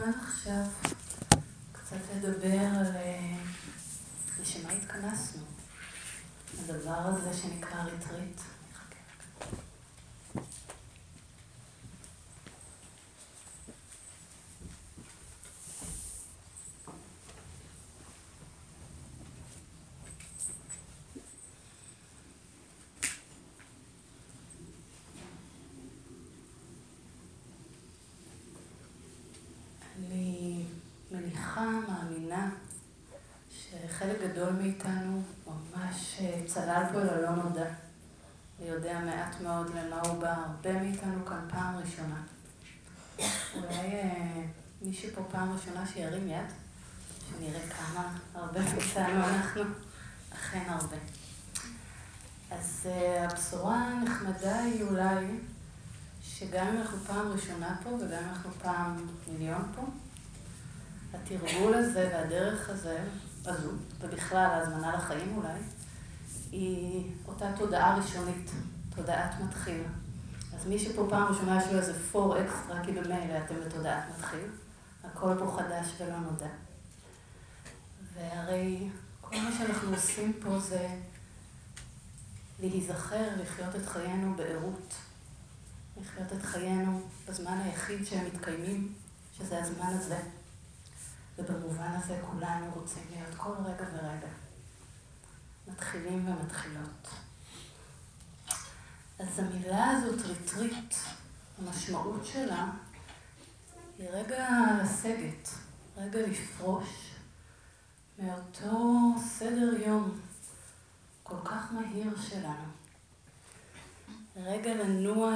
מוזמן עכשיו קצת לדבר על לשמה התכנסנו, הדבר הזה שנקרא ריטריט. אני מאמינה שחלק גדול מאיתנו ממש צלל פה ללא נודע. ויודע מעט מאוד למה הוא בא. הרבה מאיתנו כאן פעם ראשונה. אולי מישהו פה פעם ראשונה שירים יד? שנראה כמה הרבה מאיתנו אנחנו. אכן הרבה. אז הבשורה הנחמדה היא אולי שגם אם אנחנו פעם ראשונה פה וגם אם אנחנו פעם מיליון פה, התרגול הזה והדרך הזו, ובכלל ההזמנה לחיים אולי, היא אותה תודעה ראשונית, תודעת מתחיל. אז מי שפה פעם ראשונה יש לו איזה פור אקסטרה, כי במילא אתם בתודעת מתחיל, הכל פה חדש ולא נודע. והרי כל מה שאנחנו עושים פה זה להיזכר, לחיות את חיינו בעירות. לחיות את חיינו בזמן היחיד שהם מתקיימים, שזה הזמן הזה. ובמובן הזה כולנו רוצים להיות כל רגע ורגע. מתחילים ומתחילות. אז המילה הזאת, ריטריט, המשמעות שלה היא רגע לסגת, רגע לפרוש מאותו סדר יום כל כך מהיר שלנו. רגע לנוע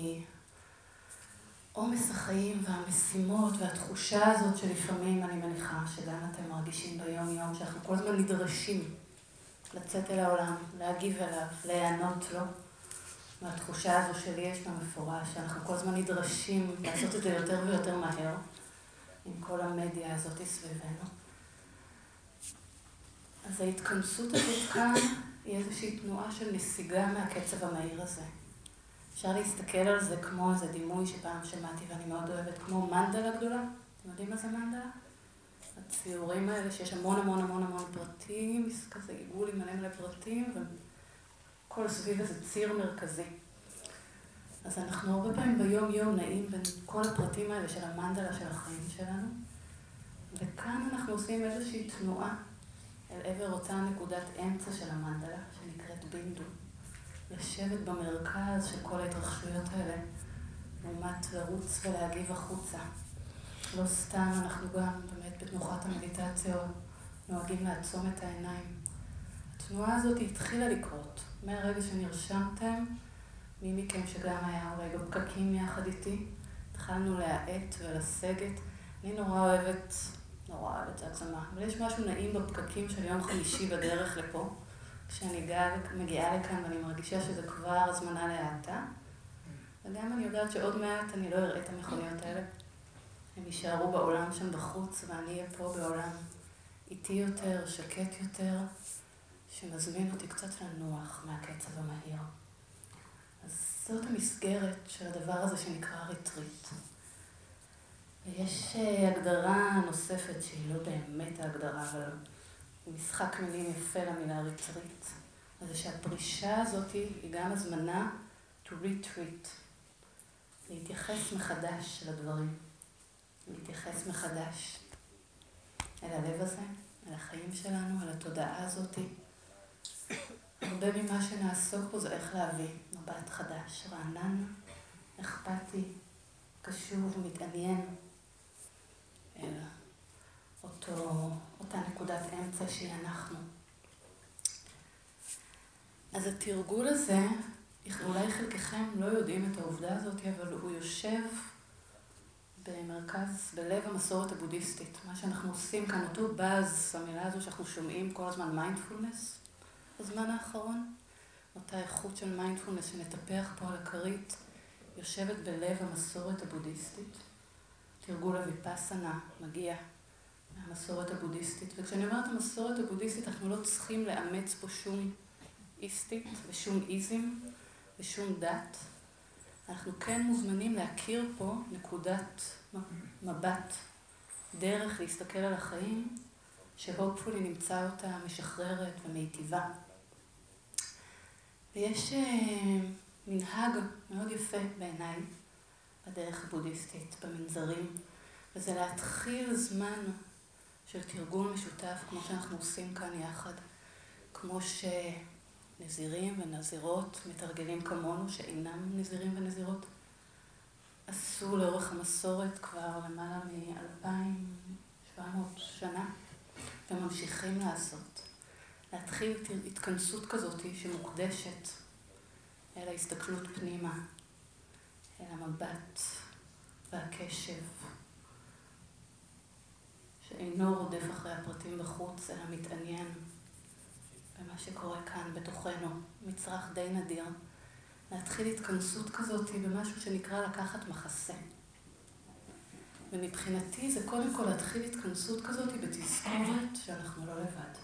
מעומס החיים והמשימות והתחושה הזאת שלפעמים אני מניחה שגם אתם מרגישים ביום יום שאנחנו כל הזמן נדרשים לצאת אל העולם, להגיב אליו, להיענות לו. והתחושה הזו שלי יש במפורש, שאנחנו כל הזמן נדרשים לעשות את זה יותר ויותר מהר עם כל המדיה הזאת סביבנו. אז ההתכנסות הזאת כאן היא איזושהי תנועה של נסיגה מהקצב המהיר הזה. אפשר להסתכל על זה כמו איזה דימוי שפעם שמעתי ואני מאוד אוהבת, כמו מנדלה גדולה. אתם יודעים מה זה מנדלה? הציורים האלה שיש המון המון המון המון פרטים, כזה עיגול עם מלא פרטים, וכל סביב איזה ציר מרכזי. אז אנחנו הרבה פעמים ביום יום נעים בין כל הפרטים האלה של המנדלה של החיים שלנו, וכאן אנחנו עושים איזושהי תנועה אל עבר אותה נקודת אמצע של המנדלה, שנקראת בינדו. לשבת במרכז של כל ההתרחשויות האלה, לעומת לרוץ ולהגיב החוצה. לא סתם אנחנו גם באמת בתנוחת המדיטציה נוהגים לעצום את העיניים. התנועה הזאת התחילה לקרות. מהרגע שנרשמתם, מי מכם שגם היה אולי בפקקים יחד איתי, התחלנו להאט ולסגת. אני נורא אוהבת את העצמה, אבל יש משהו נעים בפקקים של יום חמישי בדרך לפה, כשאני מגיעה לכאן ואני מרגישה שזה כבר הזמנה להאטה, וגם אני יודעת שעוד מעט אני לא אראה את המכוניות האלה. הם יישארו בעולם שם בחוץ, ואני אהיה פה בעולם איטי יותר, שקט יותר, שמזמין אותי קצת לנוח מהקצב המהיר. אז זאת המסגרת של הדבר הזה שנקרא ריטריט. ויש הגדרה נוספת שהיא לא באמת ההגדרה, אבל משחק מילים יפה למילה ריטריט. אז זה שהפרישה הזאת היא גם הזמנה to retreat, להתייחס מחדש לדברים. להתייחס מחדש אל הלב הזה, אל החיים שלנו, אל התודעה הזאת. הרבה ממה שנעסוק פה זה איך להביא מבט חדש, רענן, אכפתי, קשוב, מתעניין אל אותה נקודת אמצע שהיא אנחנו. אז התרגול הזה, אולי חלקכם לא יודעים את העובדה הזאת, אבל הוא יושב בלב המסורת הבודהיסטית. מה שאנחנו עושים כאן, אותו באז, המילה הזו שאנחנו שומעים כל הזמן, מיינדפולנס, בזמן האחרון, אותה איכות של מיינדפולנס שנטפח פה על הכרית, יושבת בלב המסורת הבודהיסטית. תרגול הוויפאסנה מגיע מהמסורת הבודהיסטית. וכשאני אומרת המסורת הבודהיסטית, אנחנו לא צריכים לאמץ פה שום איסטית ושום איזם ושום דת. אנחנו כן מוזמנים להכיר פה נקודת מבט דרך להסתכל על החיים, שהופפולי נמצא אותה משחררת ומיטיבה. ויש מנהג מאוד יפה בעיניי, בדרך הבודהיסטית, במנזרים, וזה להתחיל זמן של תרגול משותף, כמו שאנחנו עושים כאן יחד, כמו שנזירים ונזירות מתרגלים כמונו, שאינם נזירים ונזירות, עשו לאורך המסורת כבר למעלה מ-2,700 שנה, וממשיכים לעשות. להתחיל התכנסות כזאת שמוקדשת אל ההסתכלות פנימה, אל המבט והקשב, שאינו רודף אחרי הפרטים בחוץ, אלא מתעניין במה שקורה כאן בתוכנו, מצרך די נדיר. להתחיל התכנסות כזאת במשהו שנקרא לקחת מחסה. ומבחינתי זה קודם כל להתחיל התכנסות כזאת בתזכורת שאנחנו לא לבד.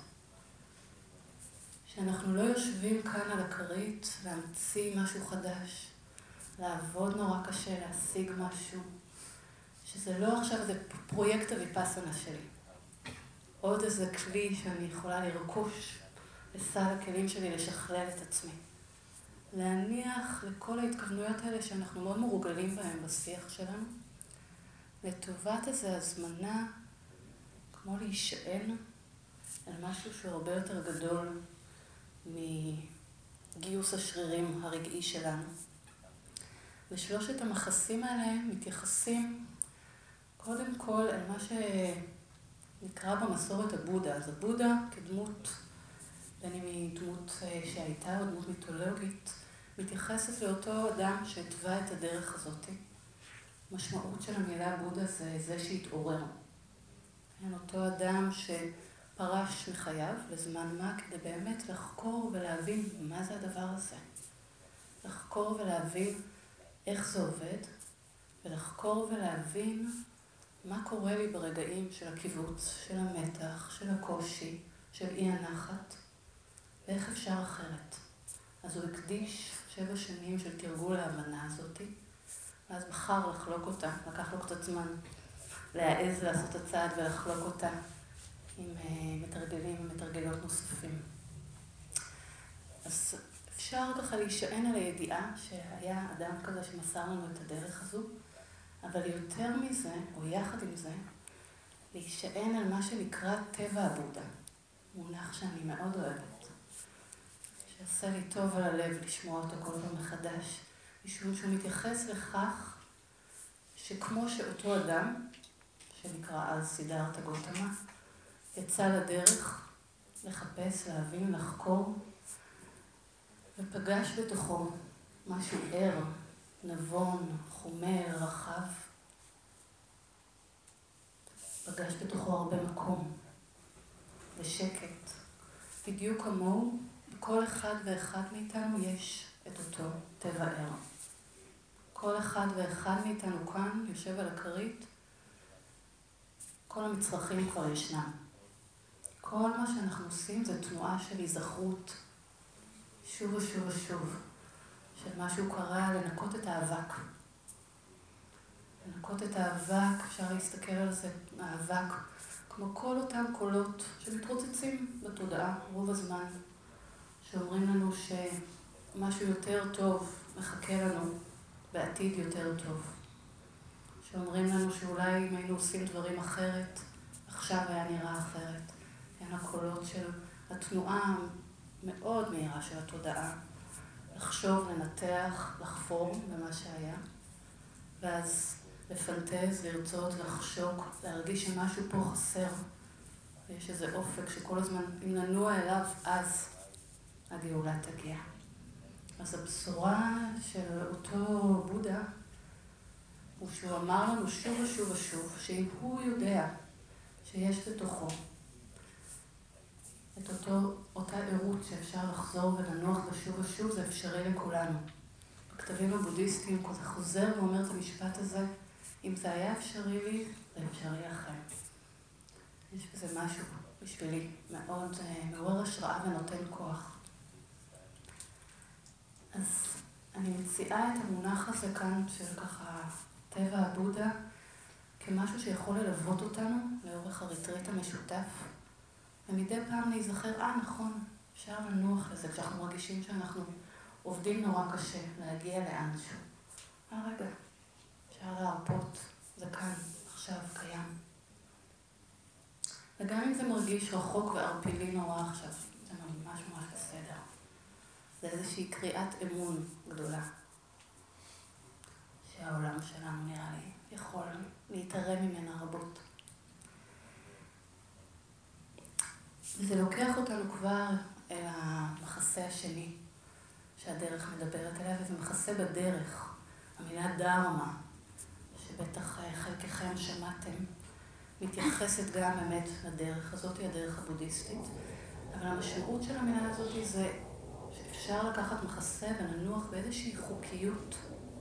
שאנחנו לא יושבים כאן על הכרית להמציא משהו חדש, לעבוד נורא קשה, להשיג משהו, שזה לא עכשיו איזה פרויקט הוויפאסנה שלי. עוד איזה כלי שאני יכולה לרכוש לסל הכלים שלי לשכלל את עצמי. להניח לכל ההתכוונויות האלה שאנחנו מאוד מרוגלים בהם בשיח שלנו, לטובת איזו הזמנה, כמו להישען על משהו שהוא הרבה יותר גדול מגיוס השרירים הרגעי שלנו. ושלושת המחסים האלה מתייחסים קודם כל על מה שנקרא במסורת הבודה. אז הבודה כדמות, בין אם היא דמות שהייתה או דמות מיתולוגית, מתייחסת לאותו אדם שהתווה את הדרך הזאת. המשמעות של המילה בודה זה שהתעורר. אותו אדם שפרש מחייו לזמן מה כדי באמת לחקור ולהבין מה זה הדבר הזה. לחקור ולהבין איך זה עובד, ולחקור ולהבין מה קורה לי ברגעים של הקיבוץ, של המתח, של הקושי, של אי הנחת, ואיך אפשר אחרת. אז הוא הקדיש 7 שנים של תרגול להבנה הזאת, ואז בחר לחלוק אותה, לקח לו קצת זמן להעז לעשות את הצעד ולחלוק אותה עם מתרגלים ומתרגלות נוספים. אז אפשר ככה להישען על הידיעה שהיה אדם כזה שמסר לנו את הדרך הזו, אבל יותר מזה, או יחד עם זה, להישען על מה שנקרא טבע הבודה, מונח שאני מאוד אוהבת, שעושה לי טוב על הלב לשמוע אותו כל פעם מחדש, משום שהוא מתייחס לכך שכמו שאותו אדם, שנקרא אז סידרתה גותמה, יצא לדרך לחפש, להבין, לחקור, ופגש בתוכו משהו ער, נבון, חומל, רחב. פגש בתוכו הרבה מקום ושקט. בדיוק כמוהו, בכל אחד ואחד מאיתנו יש את אותו טבע ער. כל אחד ואחד מאיתנו כאן יושב על הכרית, כל המצרכים כבר ישנם. כל מה שאנחנו עושים זה תנועה של היזכרות, שוב ושוב ושוב, של משהו קרה לנקות את האבק. לנקות את האבק, אפשר להסתכל על זה, האבק, כמו כל אותם קולות שמתרוצצים בתודעה רוב הזמן, שאומרים לנו שמשהו יותר טוב מחכה לנו בעתיד יותר טוב. שאומרים לנו שאולי אם היינו עושים דברים אחרת, עכשיו היה נראה אחרת. הן הקולות של התנועה מאוד מהירה של התודעה. לחשוב, לנתח, לחפור במה שהיה, ואז לפנטז, לרצות, לחשוק, להרגיש שמשהו פה חסר. ויש איזה אופק שכל הזמן, אם ננוע אליו, אז הגאולה תגיע. אז הבשורה של אותו בודה, הוא שהוא אמר לנו שוב ושוב ושוב, שאם הוא יודע שיש בתוכו את אותה עירות שאפשר לחזור ולנוח בשוב ושוב, זה אפשרי לכולנו. בכתבים הבודהיסטיים זה חוזר ואומר את המשפט הזה, אם זה היה אפשרי לי, זה אפשרי לכם. יש בזה משהו בשבילי מאוד מעורר השראה ונותן כוח. אז אני מציעה את המונח הזה כאן של ככה טבע הבודה, כמשהו שיכול ללוות אותנו לאורך הריטריט המשותף, ומדי פעם להיזכר, נכון, אפשר לנוח לזה, כשאנחנו מרגישים שאנחנו עובדים נורא קשה להגיע לאנשהו. רגע, אפשר להרפות, זה כאן, עכשיו, קיים. וגם אם זה מרגיש רחוק וערפילי נורא עכשיו, זה ממש ממש בסדר. זה איזושהי קריאת אמון גדולה, שהעולם שלנו נראה לי יכול להתערם ממנה רבות. וזה לוקח אותנו כבר אל המחסה השני שהדרך מדברת עליה, וזה מחסה בדרך, המילה דרמה, שבטח חלקכם שמעתם, מתייחסת גם באמת לדרך הזאת, הדרך הבודהיסטית, אבל המשמעות של המילה הזאת זה שאפשר לקחת מחסה ולנוח באיזושהי חוקיות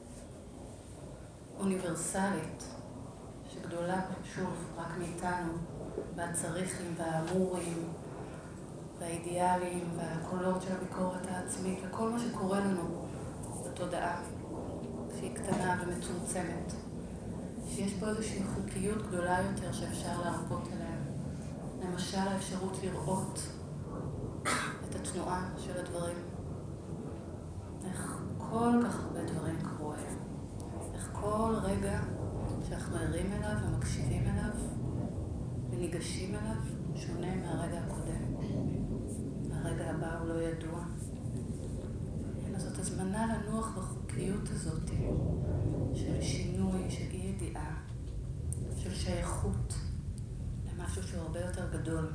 אוניברסלית, שגדולה שוב רק מאיתנו, והצריכים והאמורים, והאידיאלים, והקולות של הביקורת העצמית, וכל מה שקורה לנו בתודעה, שהיא קטנה ומצומצמת. שיש פה איזושהי חוקיות גדולה יותר שאפשר להרפות אליה. למשל, האפשרות לראות את התנועה של הדברים. איך כל כך הרבה דברים קרו היום. איך כל רגע שאנחנו ערים אליו ומקשיבים אליו וניגשים אליו שונה מהרגע הקודם. הרגע הבא הוא לא ידוע. אלא זאת הזמנה לנוח בחוקיות הזאת של שינוי, של אי ידיעה, של שייכות למשהו שהוא הרבה יותר גדול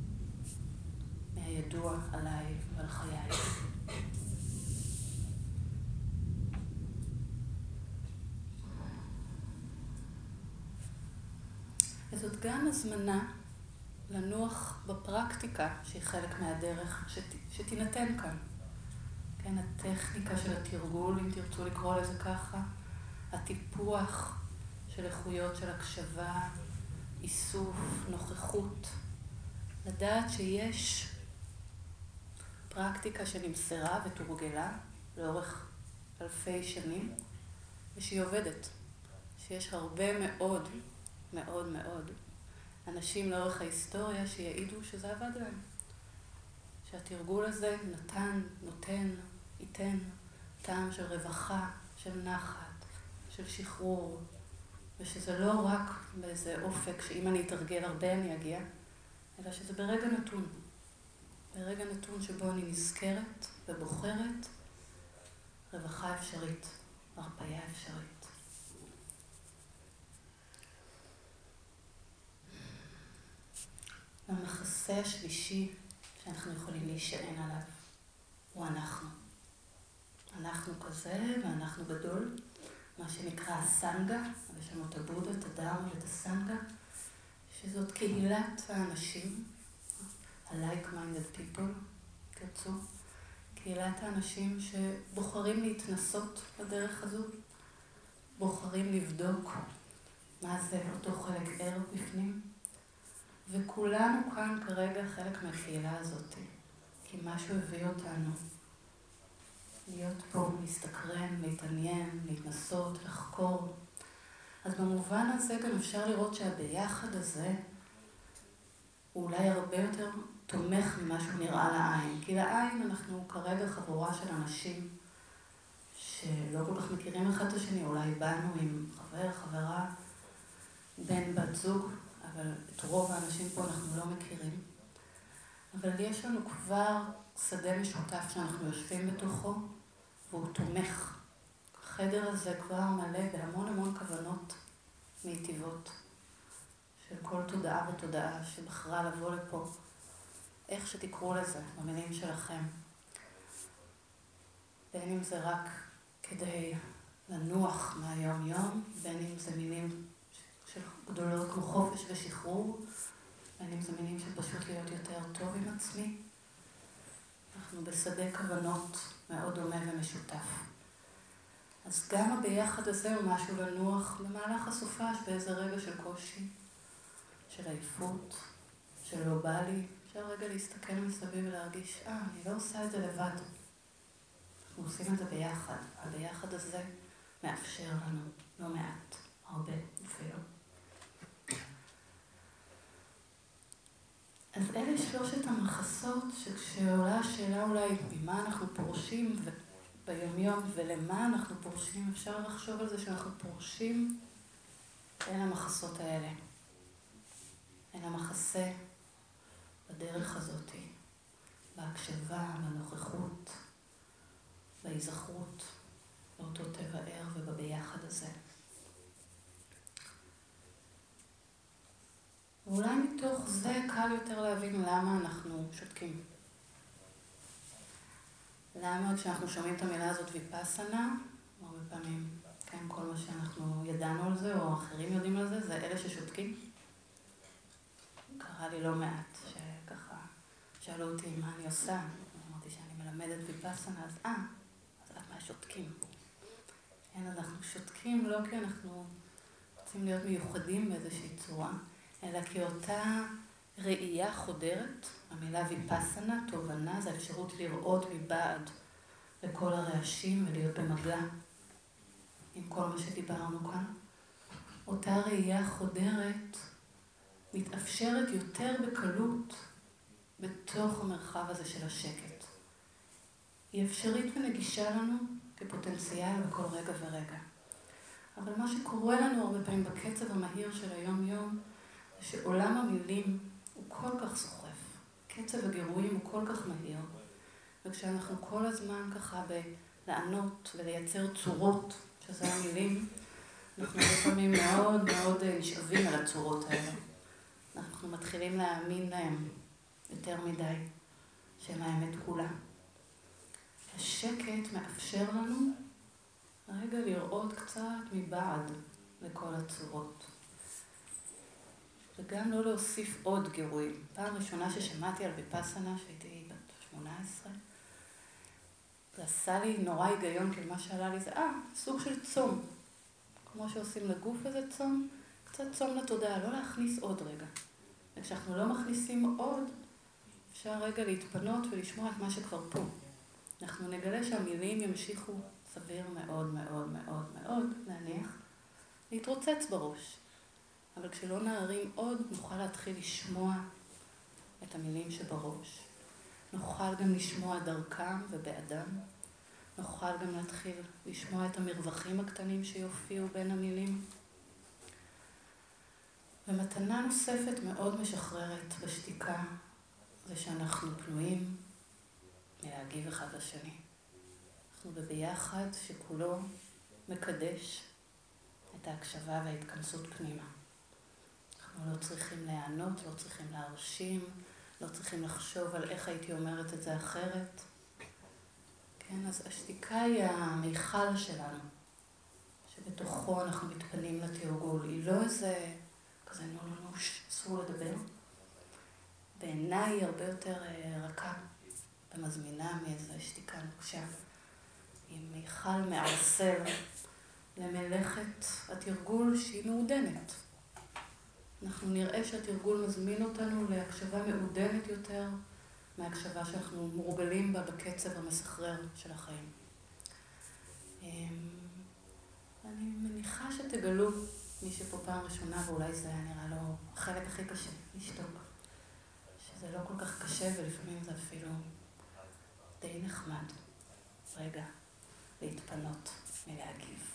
מהידוע עליי ועל חיי. וזאת גם הזמנה לנוח בפרקטיקה שהיא חלק מהדרך שתינתן כאן. כן, הטכניקה של התרגול, אם תרצו לקרוא לזה ככה, הטיפוח של איכויות של הקשבה, איסוף, נוכחות. לדעת שיש פרקטיקה שנמסרה ותורגלה לאורך אלפי שנים, ושהיא עובדת. שיש הרבה מאוד, מאוד מאוד אנשים לאורך ההיסטוריה שיעידו שזה עבד להם. שהתרגול הזה נותן, ייתן טעם של רווחה, של נחת, של שחרור, ושזה לא רק באיזה אופק שאם אני אתרגל הרבה אני אגיע, אלא שזה ברגע נתון. ברגע נתון שבו אני נזכרת ובוחרת רווחה אפשרית, הרפאיה אפשרית. המחסה השלישי שאנחנו יכולים להישען עליו הוא אנחנו. אנחנו כזה ואנחנו גדול, מה שנקרא הסנגה, יש לנו את הבודה, את הדרמה ואת הסנגה, שזאת קהילת האנשים, ה-like-minded people, תרצו, קהילת האנשים שבוחרים להתנסות בדרך הזו, בוחרים לבדוק מה זה אותו חלק ער בפנים, וכולנו כאן כרגע חלק מהקהילה הזאת, כי משהו הביא אותנו להיות פה, להסתקרן, להתעניין, להתנסות, לחקור. אז במובן הזה גם אפשר לראות שהביחד הזה הוא אולי הרבה יותר תומך ממה שהוא נראה לעין. כי לעין אנחנו כרגע חבורה של אנשים שלא כל כך מכירים אחד את השני, אולי באנו עם חבר, חברה, בן, בת זוג, אבל את רוב האנשים פה אנחנו לא מכירים. אבל יש לנו כבר שדה משותף שאנחנו יושבים בתוכו, והוא תומך. החדר הזה כבר מלא בהמון המון כוונות מיטיבות, של כל תודעה ותודעה שבחרה לבוא לפה, איך שתקראו לזה, במילים שלכם. בין אם זה רק כדי לנוח מהיום-יום, בין אם זה מילים של גדולות כמו חופש ושחרור, בין אם זה מילים של פשוט להיות יותר טוב עם עצמי. אנחנו בשדה כוונות מאוד דומה ומשותף. אז גם הביחד הזה הוא משהו לנוח במהלך הסופש באיזה רגע של קושי, של עייפות, של לא בא לי. אפשר רגע להסתכל מסביב ולהרגיש, אני לא עושה את זה לבד. אנחנו עושים את זה ביחד. הביחד הזה מאפשר לנו לא מעט, הרבה אפילו. אז אלה שלושת המחסות שכשעולה השאלה אולי ממה אנחנו פורשים ביומיום ולמה אנחנו פורשים, אפשר לחשוב על זה שאנחנו פורשים אל המחסות האלה. אל המחסה בדרך הזאת, בהקשבה, בנוכחות, בהיזכרות, באותו טבע ער ובביחד הזה. ואולי מתוך זה קל יותר להבין למה אנחנו שותקים. למה כשאנחנו שומעים את המילה הזאת ויפאסנה, הרבה פעמים, כן, כל מה שאנחנו ידענו על זה או אחרים יודעים על זה, זה אלה ששותקים. קרה לי לא מעט שככה שאלו אותי מה אני עושה. אמרתי שאני מלמדת ויפאסנה, אז את מהשותקים. כן, אנחנו שותקים לא כי אנחנו רוצים להיות מיוחדים באיזושהי צורה, אלא כי אותה ראייה חודרת, המילה ויפאסנה, תובנה, זה האפשרות לראות מבעד לכל הרעשים ולהיות במגע עם כל מה שדיברנו כאן. אותה ראייה חודרת מתאפשרת יותר בקלות בתוך המרחב הזה של השקט. היא אפשרית ונגישה לנו כפוטנציאל בכל רגע ורגע. אבל מה שקורה לנו הרבה פעמים בקצב המהיר של היום-יום, זה שעולם המילים הוא כל כך סוחף. קצב הגירויים הוא כל כך מהיר. וכשאנחנו כל הזמן ככה לענות ולייצר צורות, שזה המילים, אנחנו לפעמים מאוד מאוד נשאבים על הצורות האלה. אנחנו מתחילים להאמין להם יותר מדי, שהם האמת כולה. השקט מאפשר לנו רגע לראות קצת מבעד לכל הצורות. וגם לא להוסיף עוד גירויים. פעם ראשונה ששמעתי על ויפאסנה, שהייתי בת 18, זה עשה לי נורא היגיון, כי מה שעלה לי זה, סוג של צום. כמו שעושים לגוף איזה צום, קצת צום לתודעה, לא להכניס עוד רגע. וכשאנחנו לא מכניסים עוד, אפשר רגע להתפנות ולשמוע את מה שכבר פה. אנחנו נגלה שהמילים ימשיכו סביר מאוד מאוד מאוד מאוד, להניח, להתרוצץ בראש. אבל כשלא נערים עוד, נוכל להתחיל לשמוע את המילים שבראש. נוכל גם לשמוע דרכם ובאדם. נוכל גם להתחיל לשמוע את המרווחים הקטנים שיופיעו בין המילים. ומתנה נוספת מאוד משחררת בשתיקה, זה שאנחנו פנויים מלהגיב אחד לשני. אנחנו בביחד שכולו מקדש את ההקשבה וההתכנסות פנימה. אנחנו לא צריכים לענות, לא צריכים להרשים, לא צריכים לחשוב על איך הייתי אומרת את זה אחרת. כן, אז השתיקה היא המיכל שלנו, שבתוכו אנחנו מתפנים לתרגול. היא לא איזה כזה אסור לדבר. בעיניי היא הרבה יותר רכה ומזמינה מאיזו שתיקה נוקשה. היא מיכל מערסל למלאכת התרגול שהיא מעודנת. אנחנו נראה שהתרגול מזמין אותנו להקשבה מעודנת יותר מההקשבה שאנחנו מורגלים בה בקצב המסחרר של החיים. אני מניחה שתגלו מי שפה פעם ראשונה, ואולי זה היה נראה לו החלק הכי קשה, לשתוק. שזה לא כל כך קשה ולפעמים זה אפילו די נחמד. רגע, להתפנות מלהגיב.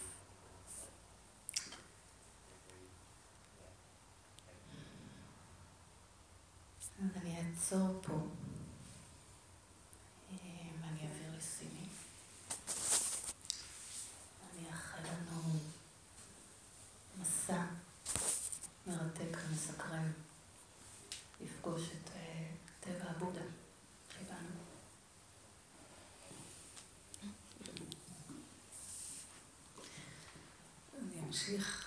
אז אני אעצור פה. אני אעביר לסימי. אני אאחל לנו מסע מרתק ומסקרן לפגוש את טבע הבודה שבנו. אני אמשיך.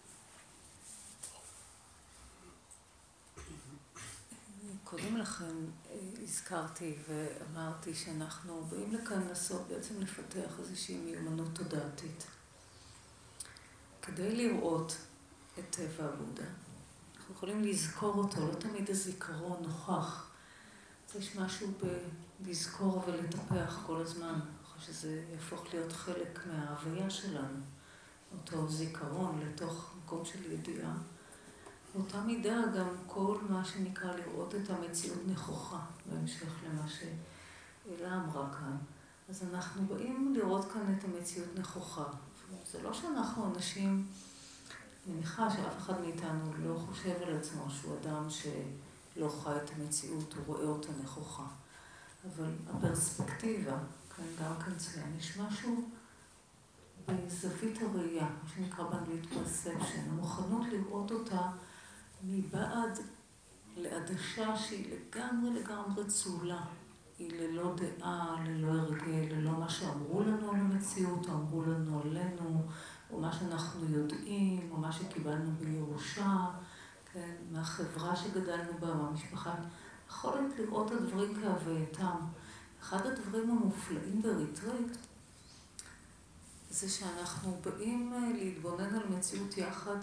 קודם לכן הזכרתי ואמרתי שאנחנו באים לכאן לנסות בעצם לפתח איזושהי מיומנות תודעתית. כדי לראות את טבע הבודה, אנחנו יכולים לזכור אותו, לא תמיד הזיכרון נוכח. יש משהו בלזכור ולטפח כל הזמן, אחרי שזה יהפוך להיות חלק מההוויה שלנו, אותו זיכרון לתוך מקום של ידיעה. באותה מידה גם כל מה שנקרא לראות את המציאות נכוחה, בהמשך למה שאלה אמרה כאן. אז אנחנו באים לראות כאן את המציאות נכוחה. זה לא שאנחנו אנשים, אני מניחה שאף אחד מאיתנו לא חושב על עצמו שהוא אדם שלא חי את המציאות, הוא רואה אותה נכוחה. אבל הפרספקטיבה, כאן גם כאן צוין, יש משהו בזווית הראייה, מה שנקרא באנגלית perception, המוכנות לראות אותה מבעד לעדשה שהיא לגמרי צלולה. היא ללא דעה, ללא הרגל, ללא מה שאמרו לנו על המציאות, או אמרו לנו עלינו, או מה שאנחנו יודעים, או מה שקיבלנו בירושה, כן, מהחברה שגדלנו בה, מהמשפחה. יכולת לראות את הדברים כהווייתם. אחד הדברים המופלאים בריטריט, זה שאנחנו באים להתבונן על מציאות יחד,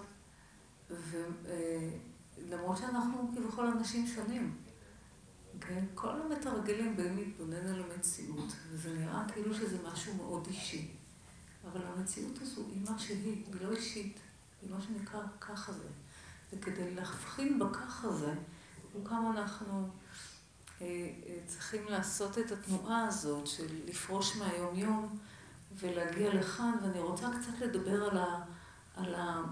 ולמרות שאנחנו כבכל אנשים שונים, okay? כל המתרגלים באים להתבונן על המציאות, וזה נראה כאילו שזה משהו מאוד אישי. אבל המציאות הזו היא מה שהיא, היא לא אישית, היא מה שנקרא ככה זה. וכדי להבחין בככה זה, הוא כמה אנחנו צריכים לעשות את התנועה הזאת של לפרוש מהיום-יום ולהגיע לכאן, ואני רוצה קצת לדבר על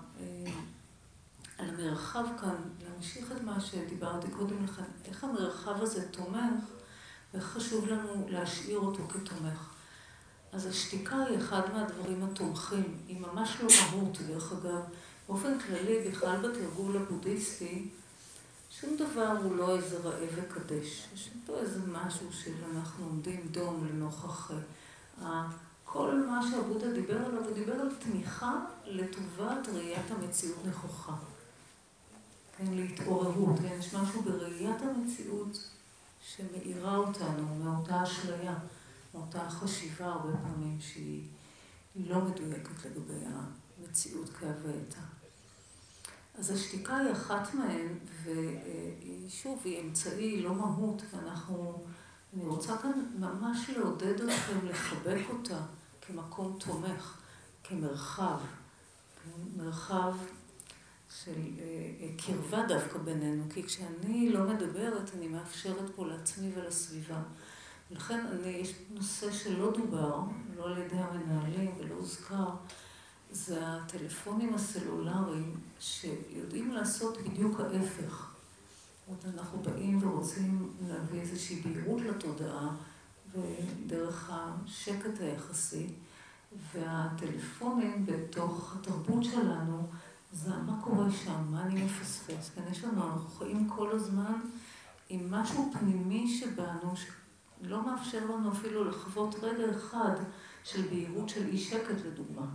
המרחב כאן, להמשיך את מה שדיברתי קודם לכן, איך המרחב הזה תומך, ואיך חשוב לנו להשאיר אותו כתומך. אז השתיקה היא אחד מהדברים התומכים, היא ממש לא מהות, דרך אגב. באופן כללי, בכלל בתרגול הבודהיסטי, שום דבר הוא לא איזה ראה וקדש. יש פה איזה משהו שאנחנו עומדים דום לנוכח כל מה שהבודה דיבר עליו, הוא דיבר על תמיכה לטובת ראיית המציאות נכוחה. כן, להתעוררות, כן, יש משהו בראיית המציאות שמאירה אותנו מאותה אשליה, מאותה חשיבה הרבה פעמים שהיא לא מדויקת לגבי המציאות כהווייתה. אז השתיקה היא אחת מהן, והיא שוב, היא אמצעי, לא מהות, אני רוצה כאן ממש לעודד אתכם לחבק אותה כמקום תומך, כמרחב, מרחב של קרבה דווקא בינינו, כי כשאני לא מדברת, אני מאפשרת פה לעצמי ולסביבה. ולכן יש נושא שלא דובר, לא על ידי המנהלים ולא הוזכר, זה הטלפונים הסלולריים שיודעים לעשות בדיוק ההפך. אנחנו באים ורוצים להביא איזושהי בהירות לתודעה ודרך השקט היחסי, והטלפונים בתוך התרבות שלנו, זה מה קורה שם, מה אני מפספס. כן, אנחנו חיים כל הזמן עם משהו פנימי שבנו, שלא מאפשר לנו אפילו לחוות רגע אחד של בהירות של אי שקט לדוגמה.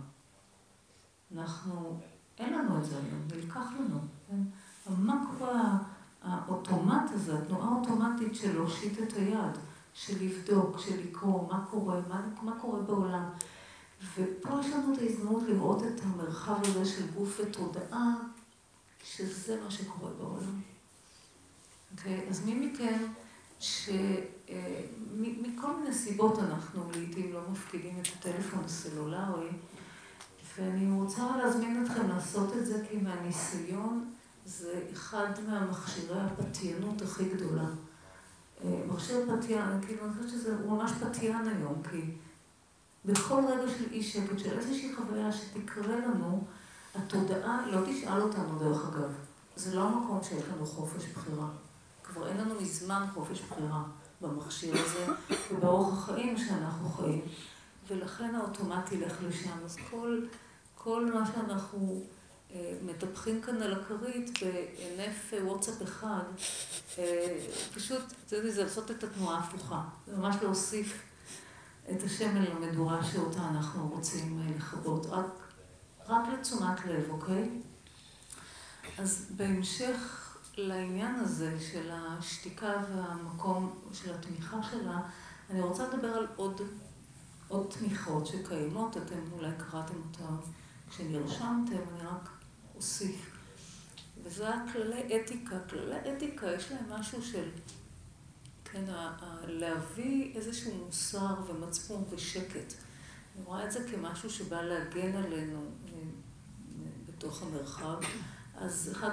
אין לנו את זה היום, נלקח לנו. כן? מה קורה האוטומט הזה, התנועה האוטומטית של להושיט את היד, של לבדוק, של לקרוא, מה קורה בעולם. ופה יש לנו את ההזדמנות לראות את המרחב הזה של גוף ותודעה, שזה מה שקורה בעולם. Okay? אז מי מכן, מכל מיני סיבות אנחנו לעתים לא מפקידים את הטלפון הסלולרי, ואני רוצה להזמין אתכם לעשות את זה, כי מהניסיון זה אחד מהמכשירי הפתיינות הכי גדולה. מכשיר פתיין, כאילו אני חושבת שזה ממש פתיין היום, כי בכל רגע של אי שקט, של איזושהי חוויה שתקרה לנו, התודעה לא תשאל אותנו דרך אגב. זה לא המקום שיש לנו חופש בחירה. כבר אין לנו מזמן חופש בחירה במכשיר הזה, ובאורח החיים שאנחנו חיים. ולכן האוטומט ילך לשם. אז כל מה שאנחנו מטפחים כאן על הכרית בענף וואטסאפ אחד, פשוט זה לעשות את התנועה ההפוכה. זה ממש להוסיף את השמן למדורה שאותה אנחנו רוצים לכבות. רק לתשומת לב, אוקיי? אז בהמשך לעניין הזה של השתיקה והמקום של התמיכה שלה, אני רוצה לדבר על עוד תמיכות שקיימות, אתם אולי קראתם אותן כשנרשמתם, אני רק אוסיף. וזה הכללי אתיקה. כללי אתיקה יש להם משהו של, כן, להביא איזשהו מוסר ומצפון ושקט. אני רואה את זה כמשהו שבא להגן עלינו בתוך המרחב, אז אחד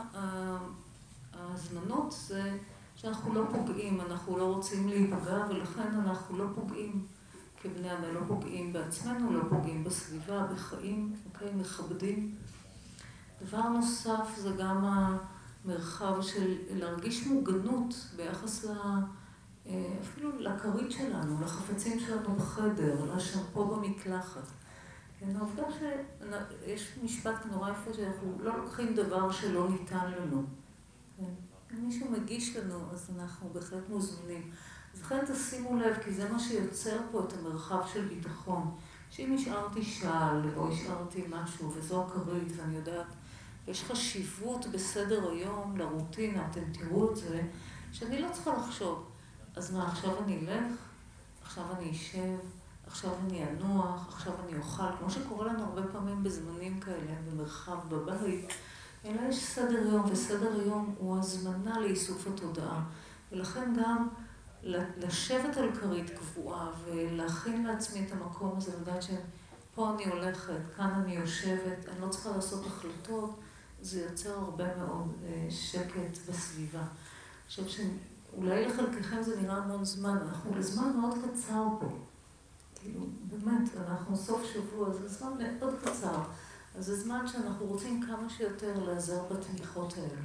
ההזמנות זה שאנחנו לא פוגעים, אנחנו לא רוצים להיפגע, ולכן אנחנו לא פוגעים כבני אדם, לא פוגעים בעצמנו, לא פוגעים בסביבה, בחיים, אוקיי? מכבדים. דבר נוסף זה גם המרחב של להרגיש מוגנות ביחס אפילו לכרית שלנו, לחפצים שלנו בחדר, לשמפו במקלחת. העובדה שיש משפט נורא יפה שאנחנו לא לוקחים דבר שלא ניתן לנו. אם מישהו מגיש לנו, אז אנחנו בהחלט מוזמנים. אז לכן תשימו לב, כי זה מה שיוצר פה את המרחב של ביטחון. שאם השארתי שעל או השארתי משהו, וזו הכרית, ואני יודעת, יש חשיבות בסדר היום לרוטינה, אתם תראו את זה, שאני לא צריכה לחשוב. אז מה, עכשיו אני אלך? עכשיו אני אשב? עכשיו אני אנוח? עכשיו אני אוכל? כמו שקורה לנו הרבה פעמים בזמנים כאלה, במרחב בבית, אלא יש סדר יום, וסדר יום הוא הזמנה לאיסוף התודעה. ולכן גם לשבת על כרית קבועה ולהכין לעצמי את המקום הזה, לדעת שפה אני הולכת, כאן אני יושבת, אני לא צריכה לעשות החלטות, זה יוצר הרבה מאוד שקט בסביבה. עכשיו שאולי לחלקכם זה נראה המון זמן, אנחנו לזמן מאוד קצר פה. כאילו, באמת, אנחנו סוף שבוע, זה זמן מאוד קצר. אז זה זמן שאנחנו רוצים כמה שיותר לעזר בתמיכות האלה.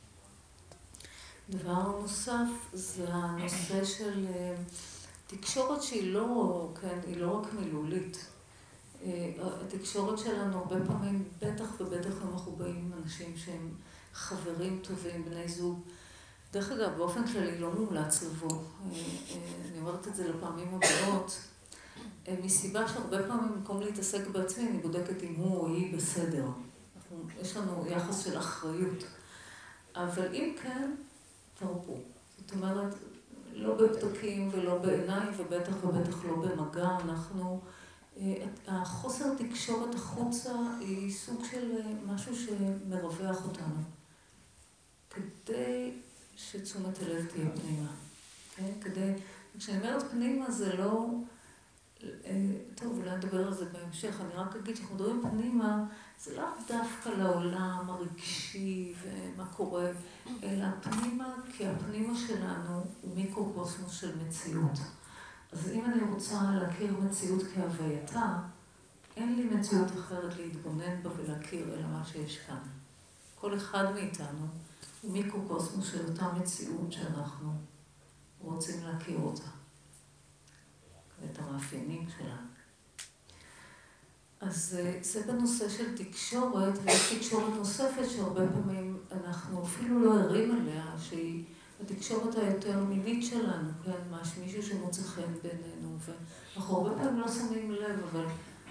דבר נוסף זה הנושא של תקשורת שהיא לא, כן, היא לא רק מילולית. התקשורת שלנו הרבה פעמים, בטח ובטח אנחנו באים עם אנשים שהם חברים טובים, בני זוג. דרך אגב, באופן כללי לא מומלץ לבוא. אני אומרת את זה לפעמים הבאות. מסיבה שהרבה פעמים במקום להתעסק בעצמי, אני בודקת אם הוא או היא בסדר. יש לנו יחס של אחריות. אבל אם כן, תרפו. זאת אומרת, לא בפתקים ולא בעיניים, ובטח ובטח לא במגע. החוסר תקשורת החוצה היא סוג של משהו שמרווח אותנו. כדי שתשומת הלב תהיה פנימה. כשאני אומרת פנימה זה לא... טוב, אולי נדבר על זה בהמשך. אני רק אגיד שאנחנו מדברים פנימה, זה לא דווקא לעולם הרגשי ומה קורה, אלא פנימה, כי הפנימה שלנו הוא מיקרוקוסמוס של מציאות. אז אם אני רוצה להכיר מציאות כהווייתה, אין לי מציאות אחרת להתבונן בה ולהכיר אלא מה שיש כאן. כל אחד מאיתנו הוא מיקרוקוסמוס של אותה מציאות שאנחנו רוצים להכיר אותה. ואת המאפיינים שלה. אז זה בנושא של תקשורת, ויש תקשורת נוספת שהרבה פעמים אנחנו אפילו לא ערים עליה, שהיא התקשורת היותר מינית שלנו, כן? מישהו שמוצא חן בינינו, ואנחנו הרבה פעמים לא שמים לב, אבל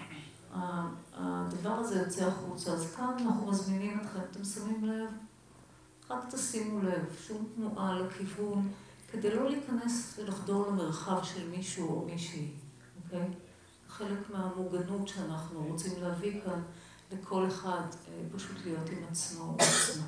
הדבר הזה יוצא החוצה. אז כאן אנחנו מזמינים אתכם, אתם שמים לב? רק תשימו לב, שום תנועה לכיוון, כדי לא להיכנס ולחדור למרחב של מישהו או מישהי, אוקיי? חלק מהמוגנות שאנחנו רוצים להביא כאן לכל אחד, פשוט להיות עם עצמו או עצמו.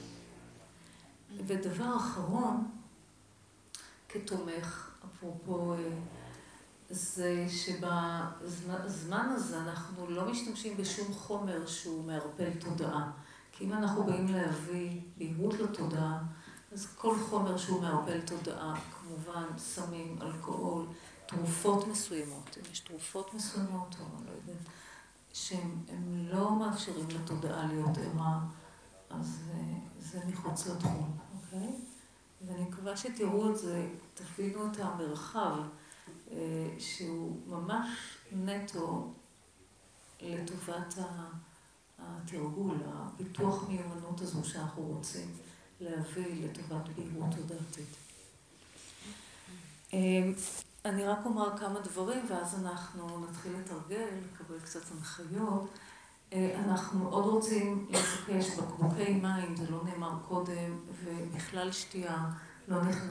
ודבר אחרון, כתומך, אפרופו, זה שבזמן הזה אנחנו לא משתמשים בשום חומר שהוא מערפל תודעה. כי אם אנחנו באים להביא בהירות לתודעה, אז כל חומר שהוא מערפל תודעה, כמובן סמים, אלכוהול, תרופות מסוימות, אם יש תרופות מסוימות, או אני לא יודעת, שהם לא מאפשרים לתודעה להיות ערה, אז זה מחוץ לתחום, אוקיי? ואני מקווה שתראו את זה, תבינו את המרחב, שהוא ממש נטו לטובת התרגול, הפיתוח מיומנות הזו שאנחנו רוצים להביא לטובת בהירות תודעתית. אני רק אומר כמה דברים, ואז אנחנו נתחיל לתרגל, לקבל קצת הנחיות. אנחנו מאוד רוצים לבקש בקבוקי מים, זה לא נאמר קודם, ובכלל שתייה לא נכנס.